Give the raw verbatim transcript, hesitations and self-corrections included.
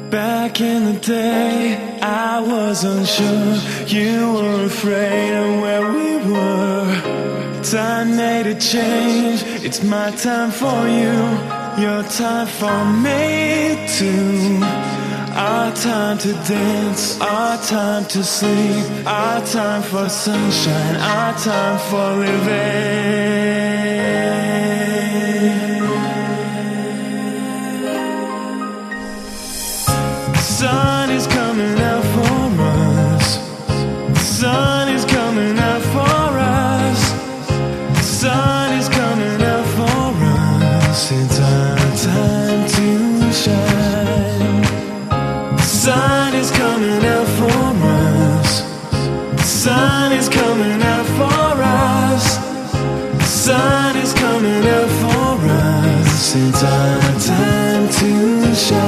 Back in the day, I was unsure. You were afraid of where we were. Time made a change. It's my time for you. Your time for me too. Our time to dance, our time to sleep, our time for sunshine, our time for living. The sun is coming out for us. The sun is coming out for us. The sun is coming out for us. It's our time to shine. The sun is coming out for us. The sun is coming out for us. The sun is coming out for us. It's our time to shine.